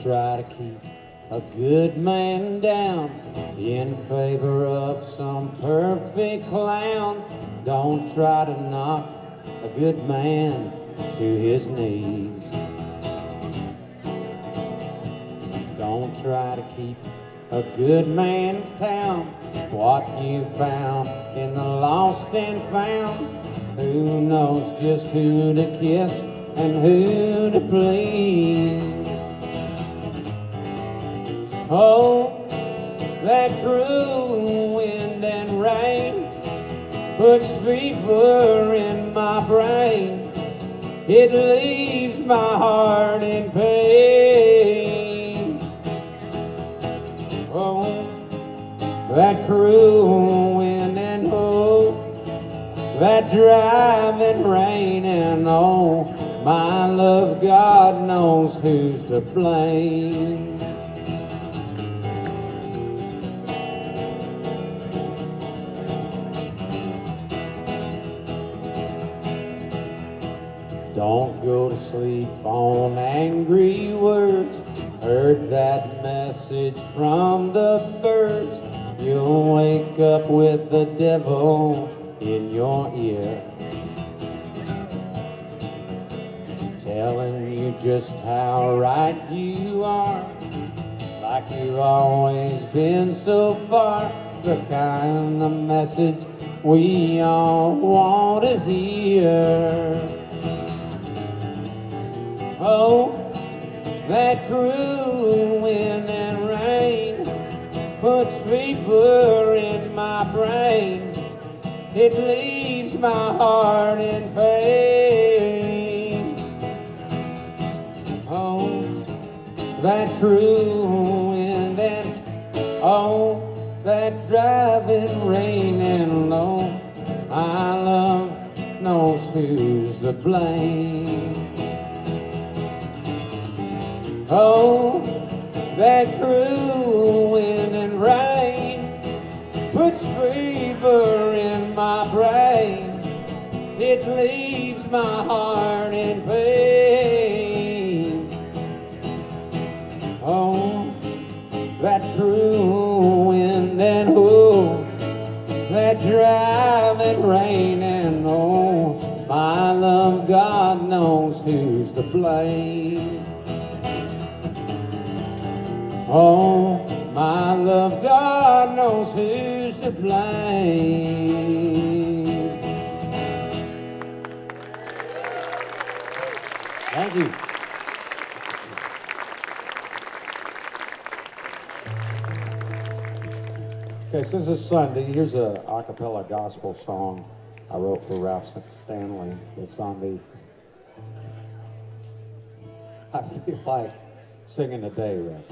try to keep a good man down in favor of some perfect clown. Don't try to knock a good man to his knees. Don't try to keep a good man in town. What you found in the lost and found, who knows just who to kiss and who to please. Oh, that cruel wind and rain puts fever in my brain. It leaves my heart in pain. Oh, that cruel wind and oh, that driving rain, and oh, my love, God knows who's to blame. Don't go to sleep on angry words. Heard that message from the birds. You'll wake up with the devil in your ear, telling you just how right you are, like you've always been so far. The kind of message we all want to hear. Oh, that cruel wind and rain puts fever in my brain. It leaves my heart in pain. Oh, that cruel wind and oh, that driving rain, and oh, my love knows who's to blame. Oh, that cruel wind and rain puts fever in my brain. It leaves my heart in pain. Oh, that cruel wind and oh, that driving rain, and oh, my love, God knows who's to blame. Oh, my love, God knows who's to blame. Thank you. Okay, since it's Sunday, here's a a cappella gospel song I wrote for Ralph Stanley. It's on the... I feel like singing today, Ralph.